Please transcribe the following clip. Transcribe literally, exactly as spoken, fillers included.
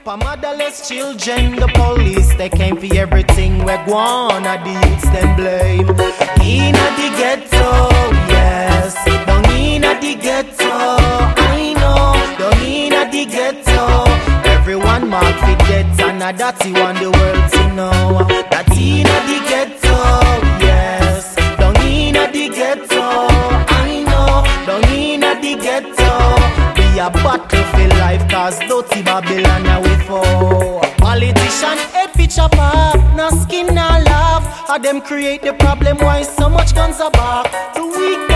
For motherless children, the police, they came for everything. We're gone, at the youths, them blame. Inna the ghetto, yes. Down inna the ghetto, I know. Down inna the ghetto, everyone mark for death. And a that's want the world to know. That inna the ghetto, yes. Down inna the ghetto, I know. Down inna the ghetto, be a battle for life, cause dirty Babylon now we fall. Politician head fi chop off, no skin no laugh. How them create the problem, why so much guns are back? The weak